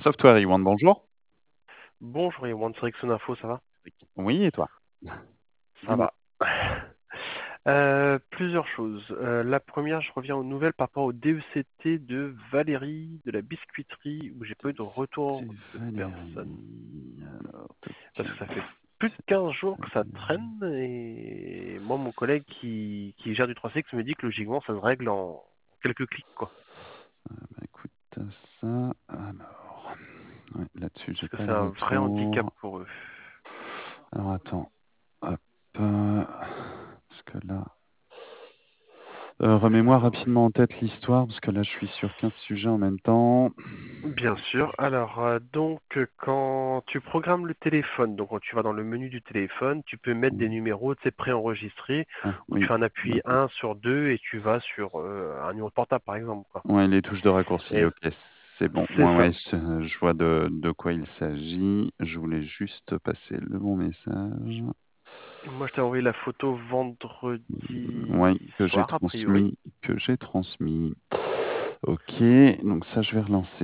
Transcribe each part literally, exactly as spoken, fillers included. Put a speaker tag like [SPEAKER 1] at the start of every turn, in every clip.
[SPEAKER 1] Software One, bonjour.
[SPEAKER 2] Bonjour Yoann, c'est Rickson Info, ça va?
[SPEAKER 1] Oui, et toi?
[SPEAKER 2] Ça
[SPEAKER 1] Dis-moi.
[SPEAKER 2] va. Euh, plusieurs choses. Euh, la première, je reviens aux nouvelles par rapport au D E C T de Valérie de la biscuiterie où j'ai pas eu de
[SPEAKER 1] C'est
[SPEAKER 2] retour de personne.
[SPEAKER 1] Valérie. Alors, tac.
[SPEAKER 2] Parce que ça fait plus de quinze jours que ça traîne et moi, mon collègue qui, qui gère du trois C X me dit que logiquement, ça se règle en quelques clics, quoi.
[SPEAKER 1] Bah, écoute, ça. Alors, ouais, là-dessus, j'ai
[SPEAKER 2] Parce que
[SPEAKER 1] pas
[SPEAKER 2] c'est
[SPEAKER 1] le
[SPEAKER 2] un vrai handicap
[SPEAKER 1] retour.
[SPEAKER 2] pour eux.
[SPEAKER 1] Alors, attends. Hop. euh, Parce que là. Euh, remets-moi
[SPEAKER 2] Alors,
[SPEAKER 1] rapidement en tête l'histoire, parce que là, je suis sur quinze sujets en même temps.
[SPEAKER 2] bien sûr. Alors, euh, donc, euh, quand tu programmes le téléphone, donc quand tu vas dans le menu du téléphone, tu peux mettre des
[SPEAKER 1] Oui.
[SPEAKER 2] numéros, tu sais, préenregistrés,
[SPEAKER 1] Ah,
[SPEAKER 2] où tu
[SPEAKER 1] oui.
[SPEAKER 2] fais un appui
[SPEAKER 1] D'accord.
[SPEAKER 2] un sur deux et tu vas sur euh, un numéro de portable, par exemple, quoi.
[SPEAKER 1] Ouais, les touches de raccourci,
[SPEAKER 2] Et
[SPEAKER 1] ok, c'est bon.
[SPEAKER 2] c'est
[SPEAKER 1] Moi,
[SPEAKER 2] ça.
[SPEAKER 1] ouais, je, je vois de, de quoi il s'agit. Je voulais juste passer le bon message.
[SPEAKER 2] Moi, je t'ai envoyé la photo
[SPEAKER 1] Ouais,
[SPEAKER 2] vendredi
[SPEAKER 1] que j'ai
[SPEAKER 2] soir, a priori.
[SPEAKER 1] transmis, que j'ai transmis. Ok, donc ça, je vais relancer.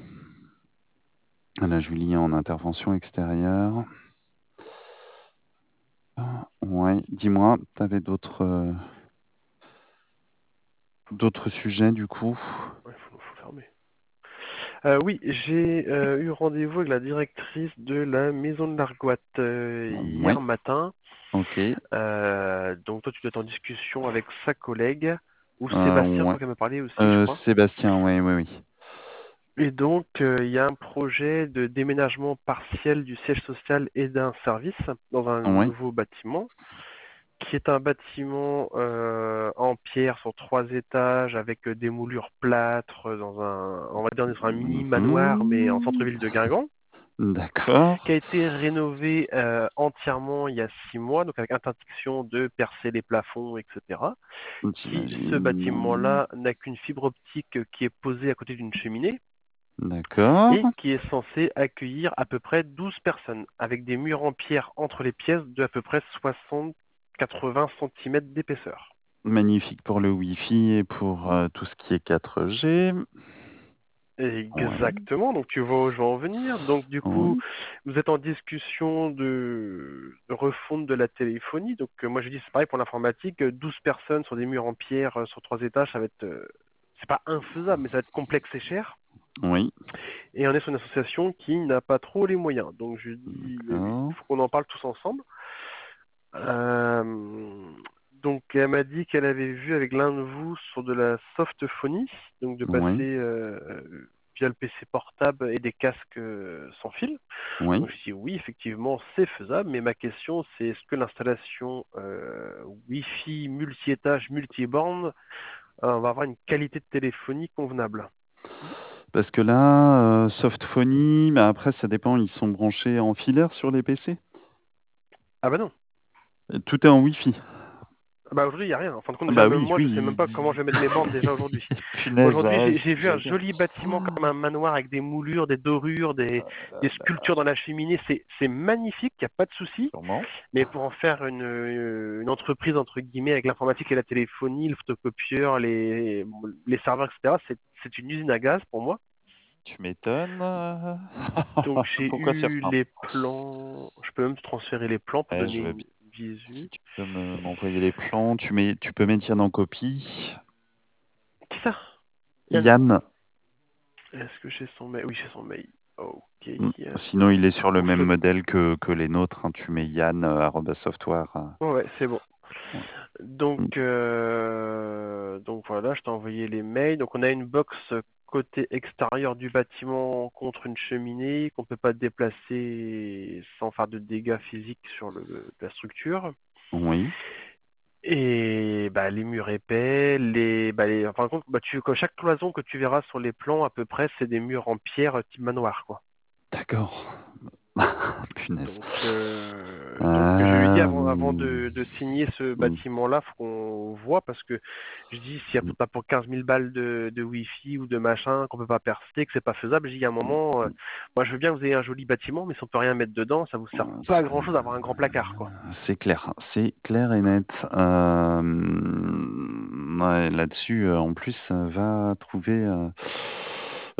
[SPEAKER 1] Là, Julie en intervention extérieure. Ah, ouais, dis-moi, t'avais d'autres euh, d'autres sujets du coup?
[SPEAKER 2] Ouais, faut, faut fermer. Euh, oui, j'ai euh, eu rendez-vous avec la directrice de la maison de l'Argoat euh,
[SPEAKER 1] Ouais,
[SPEAKER 2] hier matin.
[SPEAKER 1] ok.
[SPEAKER 2] Euh, donc toi, tu dois être en discussion avec sa collègue, ou
[SPEAKER 1] Euh,
[SPEAKER 2] Sébastien, je
[SPEAKER 1] ouais.
[SPEAKER 2] crois qu'elle m'a parlé aussi, je
[SPEAKER 1] Euh,
[SPEAKER 2] crois.
[SPEAKER 1] Sébastien, ouais, ouais, oui.
[SPEAKER 2] Et donc, euh, il y a un projet de déménagement partiel du siège social et d'un service dans un
[SPEAKER 1] Ouais,
[SPEAKER 2] nouveau bâtiment, qui est un bâtiment euh, en pierre sur trois étages avec euh, des moulures plâtres dans un, on va dire, sur un mini manoir, mais en
[SPEAKER 1] mhm.
[SPEAKER 2] centre-ville de Guingamp, qui a
[SPEAKER 1] D'accord.
[SPEAKER 2] été rénové euh, entièrement il y a six mois, donc avec interdiction de percer les plafonds, et cetera. Qui, ce
[SPEAKER 1] J'imagine.
[SPEAKER 2] bâtiment-là, n'a qu'une fibre optique qui est posée à côté d'une cheminée
[SPEAKER 1] D'accord.
[SPEAKER 2] et qui est censé accueillir à peu près douze personnes, avec des murs en pierre entre les pièces de à peu près soixante à quatre-vingts centimètres d'épaisseur.
[SPEAKER 1] Magnifique pour le Wi-Fi et pour euh, tout ce qui est quatre G. Ouais,
[SPEAKER 2] Exactement, donc tu vois où je veux en venir. Donc du coup,
[SPEAKER 1] oui,
[SPEAKER 2] vous êtes en discussion de, de refonte de la téléphonie. Donc euh, moi je dis c'est pareil pour l'informatique, euh, douze personnes sur des murs en pierre euh, sur trois étages, ça va être, euh, c'est pas infaisable, mais ça va être complexe et cher.
[SPEAKER 1] oui,
[SPEAKER 2] Et on est sur une association qui n'a pas trop les moyens. Donc je dis, il
[SPEAKER 1] d'accord.
[SPEAKER 2] faut qu'on en parle tous ensemble. Euh, donc elle m'a dit qu'elle avait vu avec l'un de vous sur de la softphonie, donc de passer
[SPEAKER 1] Oui,
[SPEAKER 2] euh, via le P C portable et des casques euh, sans fil.
[SPEAKER 1] oui.
[SPEAKER 2] Donc je dis oui, effectivement, c'est faisable, mais ma question c'est est-ce que l'installation euh, Wi-Fi multi-étage, multi-borne euh, va avoir une qualité de téléphonie convenable?
[SPEAKER 1] Parce que là, euh, Softphony, mais après, ça dépend, ils sont branchés en filaire sur les P C.
[SPEAKER 2] Ah bah non.
[SPEAKER 1] Euh, Tout est en Wi-Fi.
[SPEAKER 2] Ah bah aujourd'hui, il n'y a rien. En fin de compte,
[SPEAKER 1] Ah
[SPEAKER 2] déjà,
[SPEAKER 1] bah
[SPEAKER 2] même
[SPEAKER 1] oui,
[SPEAKER 2] moi, je sais même
[SPEAKER 1] oui.
[SPEAKER 2] pas comment je vais mettre mes bornes déjà aujourd'hui.
[SPEAKER 1] Punaise,
[SPEAKER 2] Aujourd'hui,
[SPEAKER 1] bah,
[SPEAKER 2] j'ai
[SPEAKER 1] c'est ce
[SPEAKER 2] j'ai
[SPEAKER 1] que
[SPEAKER 2] vu un
[SPEAKER 1] j'allais dire.
[SPEAKER 2] joli bâtiment comme un manoir avec des moulures, des dorures, des, des sculptures dans la cheminée. C'est c'est magnifique, il n'y a pas de souci.
[SPEAKER 1] Sûrement.
[SPEAKER 2] Mais pour en faire une, euh, une entreprise, entre guillemets, avec l'informatique et la téléphonie, le photocopieur, les, les serveurs, et cetera, c'est c'est une usine à gaz pour moi.
[SPEAKER 1] Tu m'étonnes. euh.
[SPEAKER 2] Donc j'ai
[SPEAKER 1] Pourquoi faire
[SPEAKER 2] eu
[SPEAKER 1] ça?
[SPEAKER 2] les plans. Je peux même te transférer les plans pour
[SPEAKER 1] Ouais,
[SPEAKER 2] donner
[SPEAKER 1] je veux
[SPEAKER 2] une
[SPEAKER 1] bien. Si
[SPEAKER 2] visu.
[SPEAKER 1] tu peux me- m'envoyer les plans, tu mets, tu peux mettre Yann en copie.
[SPEAKER 2] Qui ça? Yann.
[SPEAKER 1] Yann,
[SPEAKER 2] Est-ce que j'ai son mail? Oui, j'ai son mail. Ok.
[SPEAKER 1] mm,
[SPEAKER 2] euh,
[SPEAKER 1] sinon il est sur le
[SPEAKER 2] Donc je
[SPEAKER 1] même
[SPEAKER 2] te...
[SPEAKER 1] modèle que, que les nôtres, hein. Tu mets Yann, euh, arobase software. euh,
[SPEAKER 2] Ouais, ouais, c'est bon.
[SPEAKER 1] ouais.
[SPEAKER 2] Donc,
[SPEAKER 1] Mm,
[SPEAKER 2] euh, donc voilà, je t'ai envoyé les mails. Donc on a une box côté extérieur du bâtiment contre une cheminée qu'on peut pas déplacer sans faire de dégâts physiques sur le, la structure.
[SPEAKER 1] oui,
[SPEAKER 2] Et bah, les murs épais, les, bah, les, enfin, compte, bah, tu, que chaque cloison que tu verras sur les plans à peu près, c'est des murs en pierre euh, type manoir, quoi.
[SPEAKER 1] d'accord. Punaise.
[SPEAKER 2] Donc, euh, donc je lui ai dit
[SPEAKER 1] Euh,
[SPEAKER 2] avant, avant de, de signer ce
[SPEAKER 1] mm,
[SPEAKER 2] bâtiment-là, faut qu'on voit parce que je dis s'il y a
[SPEAKER 1] mm,
[SPEAKER 2] pas pour quinze mille balles de, de Wi-Fi ou de machin qu'on peut pas percer, que c'est pas faisable, je dis à un moment, euh, moi je veux bien que vous ayez un joli bâtiment, mais si on peut rien mettre dedans, ça vous sert pas à grand-chose d'avoir un grand placard, quoi.
[SPEAKER 1] c'est clair, c'est clair et net. Euh, ouais, là-dessus, euh, en plus, euh, va trouver. euh,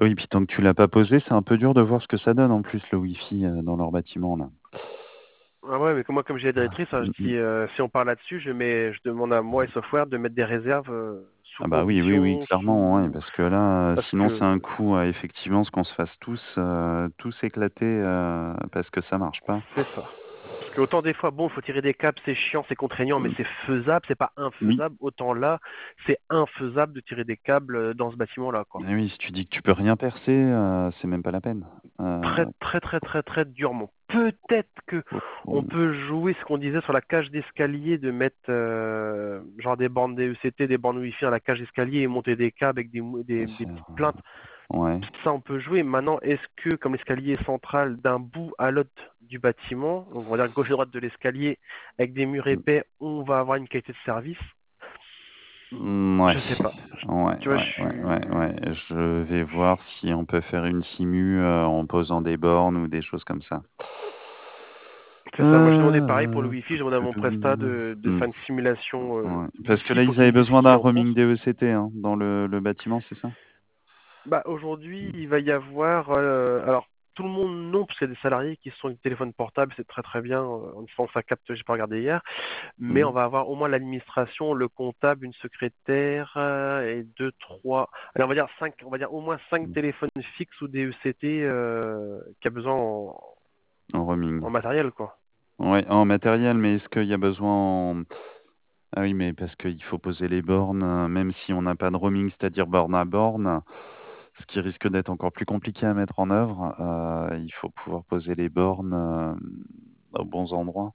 [SPEAKER 1] Oui, puis tant que tu l'as pas posé, c'est un peu dur de voir ce que ça donne en plus le Wi-Fi euh, dans leur bâtiment là.
[SPEAKER 2] Ah ouais, mais comme moi, comme j'ai la directrice, hein,
[SPEAKER 1] Mm,
[SPEAKER 2] je
[SPEAKER 1] mm.
[SPEAKER 2] dis, euh, si on parle là-dessus, je mets, je demande à moi et Software de mettre des réserves euh, sous
[SPEAKER 1] Ah bah oui, oui, oui,
[SPEAKER 2] condition,
[SPEAKER 1] clairement, ouais,
[SPEAKER 2] sous,
[SPEAKER 1] parce que là, euh,
[SPEAKER 2] parce
[SPEAKER 1] sinon c'est
[SPEAKER 2] que
[SPEAKER 1] un coup, euh, effectivement, ce qu'on se fasse tous, euh, tous éclater euh, parce que ça marche pas.
[SPEAKER 2] c'est ça. Parce que autant des fois, bon, il faut tirer des câbles, c'est chiant, c'est contraignant, mais
[SPEAKER 1] Mm.
[SPEAKER 2] c'est faisable, c'est pas
[SPEAKER 1] Oui,
[SPEAKER 2] infaisable. Autant là, c'est infaisable de tirer des câbles euh, dans ce bâtiment-là, quoi.
[SPEAKER 1] mais oui, si tu dis que tu peux rien percer, euh, c'est même pas la peine.
[SPEAKER 2] Très,
[SPEAKER 1] Euh,
[SPEAKER 2] très, très, très, très durement. Peut-être que
[SPEAKER 1] oh,
[SPEAKER 2] on
[SPEAKER 1] oh,
[SPEAKER 2] peut jouer ce qu'on disait sur la cage d'escalier, de mettre euh, genre des bandes D E C T, des bandes Wi-Fi à la cage d'escalier et monter des câbles avec des, mou- des,
[SPEAKER 1] et
[SPEAKER 2] des
[SPEAKER 1] faire,
[SPEAKER 2] petites plaintes.
[SPEAKER 1] euh, ouais.
[SPEAKER 2] Ça, on peut jouer. Maintenant, est-ce que, comme l'escalier est central d'un bout à l'autre du bâtiment, donc on va dire gauche et droite de l'escalier, avec des murs épais, on va avoir une qualité de service?
[SPEAKER 1] Mm, ouais,
[SPEAKER 2] Je sais pas.
[SPEAKER 1] ouais,
[SPEAKER 2] Tu vois, je
[SPEAKER 1] ouais, ouais, ouais,
[SPEAKER 2] suis...
[SPEAKER 1] ouais. Je vais voir si on peut faire une simu euh, en posant des bornes ou des choses comme ça.
[SPEAKER 2] C'est ça, moi j'ai demandé pareil pour le
[SPEAKER 1] Euh,
[SPEAKER 2] Wi-Fi, j'ai demandé à mon Presta de, de
[SPEAKER 1] hmm,
[SPEAKER 2] faire une simulation euh,
[SPEAKER 1] ouais. Parce que
[SPEAKER 2] Wi-Fi
[SPEAKER 1] là,
[SPEAKER 2] pour
[SPEAKER 1] ils avaient
[SPEAKER 2] qu'ils me disent ce
[SPEAKER 1] besoin
[SPEAKER 2] qu'il
[SPEAKER 1] d'un
[SPEAKER 2] en pense.
[SPEAKER 1] roaming D E C T hein, dans le, le bâtiment, c'est ça?
[SPEAKER 2] Bah aujourd'hui, il va y avoir... euh, alors, tout le monde non, parce qu'il y a des salariés qui sont avec des téléphones portables, c'est très très bien, euh, en espérant que ça capte, j'ai pas regardé hier. Mais on
[SPEAKER 1] Hmm.
[SPEAKER 2] va avoir au moins l'administration, le comptable, une secrétaire euh, et deux, trois. Allez, on va dire cinq, on va dire au moins cinq téléphones fixes ou des E C T euh, qui a besoin en,
[SPEAKER 1] En roaming.
[SPEAKER 2] en matériel, quoi.
[SPEAKER 1] Ouais, en matériel, mais est-ce qu'il y a besoin en... Ah oui, mais parce qu'il faut poser les bornes, euh, même si on n'a pas de roaming, c'est-à-dire borne à borne, ce qui risque d'être encore plus compliqué à mettre en œuvre, euh, il faut pouvoir poser les bornes euh, aux bons endroits.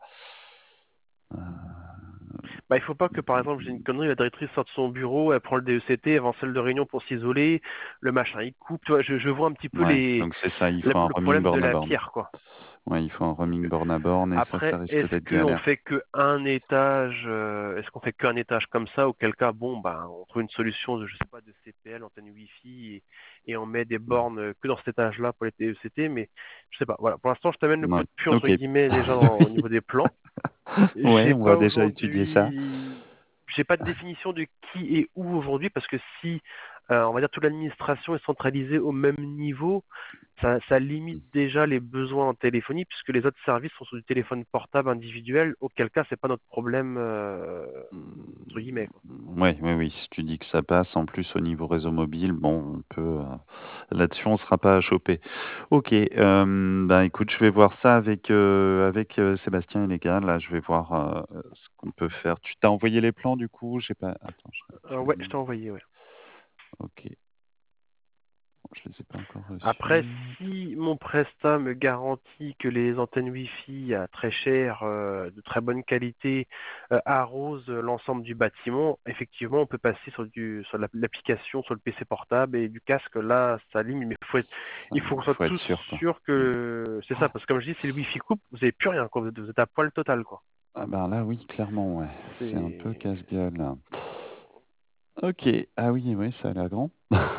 [SPEAKER 2] Bah, il faut pas que, par exemple, j'ai une connerie, la directrice sort de son bureau, elle prend le D E C T, elle va en salle de réunion pour s'isoler, le machin, il coupe. Tu vois, je, je vois un petit peu
[SPEAKER 1] Ouais,
[SPEAKER 2] les,
[SPEAKER 1] donc c'est ça, il
[SPEAKER 2] le,
[SPEAKER 1] faut un
[SPEAKER 2] le
[SPEAKER 1] roaming
[SPEAKER 2] problème de
[SPEAKER 1] borne à
[SPEAKER 2] la
[SPEAKER 1] borne.
[SPEAKER 2] pierre, quoi.
[SPEAKER 1] Ouais, il faut un
[SPEAKER 2] Donc,
[SPEAKER 1] roaming
[SPEAKER 2] euh,
[SPEAKER 1] borne à borne et ça, ça
[SPEAKER 2] après,
[SPEAKER 1] risque
[SPEAKER 2] est-ce
[SPEAKER 1] d'être
[SPEAKER 2] que on
[SPEAKER 1] galère.
[SPEAKER 2] fait que un étage, euh, est-ce qu'on fait qu'un étage comme ça, auquel cas, bon, bah, on trouve une solution de, je sais pas, de C P L, antenne Wi-Fi, et, et on met des bornes euh, que dans cet étage-là pour les D E C T, mais je sais pas. Voilà, pour l'instant, je t'amène le coup
[SPEAKER 1] Ouais,
[SPEAKER 2] de pied entre
[SPEAKER 1] ok.
[SPEAKER 2] guillemets déjà dans- au niveau des plans.
[SPEAKER 1] Ouais,
[SPEAKER 2] J'ai
[SPEAKER 1] on va
[SPEAKER 2] pas
[SPEAKER 1] déjà étudier ça.
[SPEAKER 2] aujourd'hui, j'ai pas de définition de qui et où aujourd'hui parce que si, euh, on va dire toute l'administration est centralisée au même niveau, ça, ça limite déjà les besoins en téléphonie puisque les autres services sont sur du téléphone portable individuel, auquel cas c'est pas notre problème euh, entre guillemets, quoi.
[SPEAKER 1] Ouais, oui, oui, si tu dis que ça passe en plus au niveau réseau mobile, bon, on peut, euh, là-dessus, on sera pas à choper. Ok, euh, ben écoute, je vais voir ça avec, euh, avec euh, Sébastien et les gars. Là, je vais voir euh, ce qu'on peut faire. Tu t'as envoyé les plans du coup? J'ai pas. Attends, je
[SPEAKER 2] Euh, ouais,
[SPEAKER 1] réactualise.
[SPEAKER 2] je t'ai envoyé, ouais.
[SPEAKER 1] Ok, je les ai pas encore
[SPEAKER 2] Après,
[SPEAKER 1] reçus.
[SPEAKER 2] si mon Presta me garantit que les antennes Wi-Fi à très cher, euh, de très bonne qualité, euh, arrosent l'ensemble du bâtiment, effectivement, on peut passer sur du sur la- l'application, sur le P C portable et du casque. Là, ça limite, mais faut être- il faut qu'on soit
[SPEAKER 1] Faut être
[SPEAKER 2] tous
[SPEAKER 1] sûr, quoi.
[SPEAKER 2] sûrs
[SPEAKER 1] Mm.
[SPEAKER 2] que c'est ça, parce que comme je dis, si le Wi-Fi coupe, vous n'avez plus rien, quoi. Vous êtes, vous êtes à poil total, quoi.
[SPEAKER 1] Ah ben là, oui, clairement, ouais. C'est un peu
[SPEAKER 2] C'est
[SPEAKER 1] casse-gueule, là. Ok, ah oui, oui, ça a l'air grand.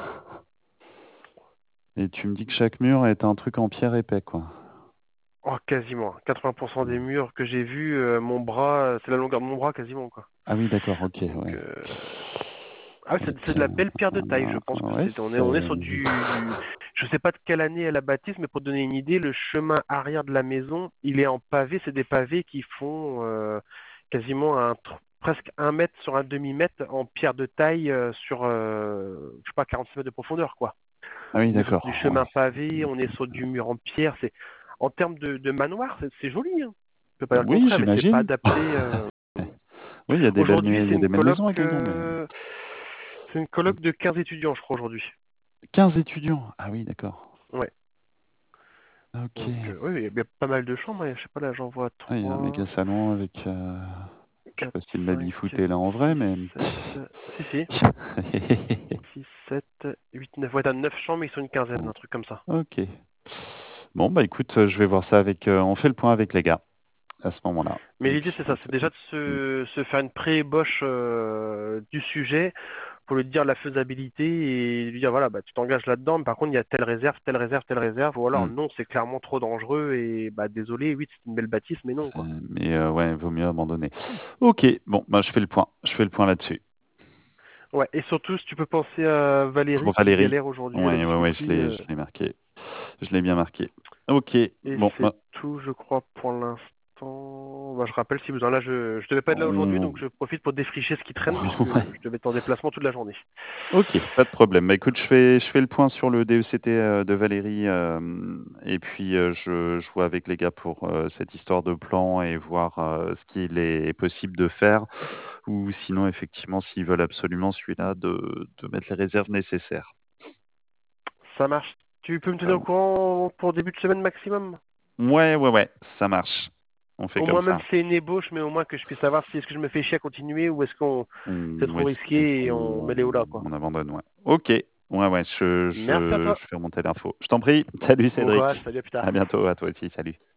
[SPEAKER 1] Et tu me dis que chaque mur est un truc en pierre épais, quoi.
[SPEAKER 2] oh, quasiment. quatre-vingts pour cent des murs que j'ai vus, euh, mon bras, c'est la longueur de mon bras quasiment, quoi.
[SPEAKER 1] Ah oui, d'accord, ok,
[SPEAKER 2] Donc,
[SPEAKER 1] ouais.
[SPEAKER 2] euh, ah, c'est c'est
[SPEAKER 1] Ok.
[SPEAKER 2] de la belle pierre de taille. Je
[SPEAKER 1] Euh,
[SPEAKER 2] pense que
[SPEAKER 1] ouais,
[SPEAKER 2] c'est. On est, on est
[SPEAKER 1] c'est...
[SPEAKER 2] sur du. Je sais pas de quelle année elle a bâti, mais pour te donner une idée, le chemin arrière de la maison, il est en pavé. C'est des pavés qui font euh, quasiment un tr- presque un mètre sur un demi-mètre en pierre de taille euh, sur, euh, je sais pas, quarante mètres de profondeur, quoi.
[SPEAKER 1] Ah oui,
[SPEAKER 2] On est sur du
[SPEAKER 1] d'accord, ouais.
[SPEAKER 2] chemin pavé, on est sur du mur en pierre. C'est en termes de, de manoir, c'est c'est joli. Hein. Je peux pas dire le
[SPEAKER 1] Oui,
[SPEAKER 2] contraire, mais c'est pas
[SPEAKER 1] j'imagine.
[SPEAKER 2] adapté. euh,
[SPEAKER 1] Oui, il y a des belles,
[SPEAKER 2] Aujourd'hui,
[SPEAKER 1] il y
[SPEAKER 2] c'est
[SPEAKER 1] a
[SPEAKER 2] une
[SPEAKER 1] des belles
[SPEAKER 2] coloc.
[SPEAKER 1] maisons à Guingamp, mais...
[SPEAKER 2] euh, C'est une coloc de quinze étudiants, je crois, aujourd'hui.
[SPEAKER 1] quinze étudiants. Ah oui, d'accord.
[SPEAKER 2] Ouais.
[SPEAKER 1] Ok.
[SPEAKER 2] Donc, euh, oui, il y a pas mal de chambres. Hein. Je sais pas, là, j'en vois
[SPEAKER 1] Ah, il y a un méga
[SPEAKER 2] trois,
[SPEAKER 1] salon avec... euh, je sais
[SPEAKER 2] quatre,
[SPEAKER 1] pas s'il l'a
[SPEAKER 2] cinq,
[SPEAKER 1] bifouté là en vrai,
[SPEAKER 2] six,
[SPEAKER 1] mais...
[SPEAKER 2] sept. Si, si. six, sept, huit, neuf. Ouais, t'as neuf chambres, mais ils sont une quinzaine, un truc comme ça.
[SPEAKER 1] Ok. Bon, bah écoute, euh, je vais voir ça avec... euh, on fait le point avec les gars à ce moment-là.
[SPEAKER 2] Mais
[SPEAKER 1] Et
[SPEAKER 2] l'idée,
[SPEAKER 1] puis,
[SPEAKER 2] c'est
[SPEAKER 1] on
[SPEAKER 2] ça. C'est
[SPEAKER 1] te
[SPEAKER 2] déjà
[SPEAKER 1] dit.
[SPEAKER 2] de
[SPEAKER 1] Mm.
[SPEAKER 2] se, se faire une pré-ébauche euh, du sujet pour lui dire la faisabilité et lui dire, voilà, bah, tu t'engages là-dedans, mais par contre, il y a telle réserve, telle réserve, telle réserve. Ou alors,
[SPEAKER 1] Mm.
[SPEAKER 2] non, c'est clairement trop dangereux et bah, désolé, oui, c'est une belle bâtisse, mais non, quoi.
[SPEAKER 1] Euh, mais euh, ouais, vaut mieux abandonner. Ok, bon, bah je fais le point. Je fais le point là-dessus.
[SPEAKER 2] Ouais, et surtout, si tu peux penser à Valérie
[SPEAKER 1] Pour
[SPEAKER 2] qui
[SPEAKER 1] Valérie.
[SPEAKER 2] galère aujourd'hui, elle a
[SPEAKER 1] Ouais,
[SPEAKER 2] des
[SPEAKER 1] ouais, ouais, je
[SPEAKER 2] soucis.
[SPEAKER 1] l'ai,
[SPEAKER 2] euh,
[SPEAKER 1] je l'ai marqué. Je l'ai bien marqué. Ok,
[SPEAKER 2] et
[SPEAKER 1] bon,
[SPEAKER 2] c'est
[SPEAKER 1] bah,
[SPEAKER 2] tout, je crois, pour l'instant. Bah, je rappelle si besoin. Là, je, je devais pas être là aujourd'hui, donc
[SPEAKER 1] on...
[SPEAKER 2] je profite pour défricher ce qui traîne, puisque
[SPEAKER 1] ouais.
[SPEAKER 2] je devais être en déplacement toute la journée.
[SPEAKER 1] Ok, pas de problème. Bah, écoute, je fais, je fais le point sur le D E C T euh, de Valérie euh, et puis euh, je, je vois avec les gars pour euh, cette histoire de plan et voir euh, ce qu'il est possible de faire ou sinon, effectivement, s'ils veulent absolument celui-là, de, de mettre les réserves nécessaires.
[SPEAKER 2] Ça marche. Tu peux me
[SPEAKER 1] Ça
[SPEAKER 2] tenir au
[SPEAKER 1] roule.
[SPEAKER 2] courant pour début de semaine maximum?
[SPEAKER 1] Ouais, ouais, ouais, ça marche. On fait
[SPEAKER 2] Au
[SPEAKER 1] comme
[SPEAKER 2] moins, même
[SPEAKER 1] ça.
[SPEAKER 2] si c'est une ébauche, mais au moins que je puisse savoir si est-ce que je me fais chier à continuer ou est-ce qu'on c'est
[SPEAKER 1] On,
[SPEAKER 2] trop
[SPEAKER 1] ouais, si
[SPEAKER 2] risqué et on met les hauts là,
[SPEAKER 1] on,
[SPEAKER 2] quoi.
[SPEAKER 1] on abandonne, ouais. Ok, ouais, ouais, je,
[SPEAKER 2] Merci à
[SPEAKER 1] je,
[SPEAKER 2] toi.
[SPEAKER 1] je fais remonter l'info. Je t'en prie. Salut
[SPEAKER 2] Bon courage,
[SPEAKER 1] Cédric.
[SPEAKER 2] salut à plus
[SPEAKER 1] À
[SPEAKER 2] tard.
[SPEAKER 1] bientôt, à toi aussi, salut.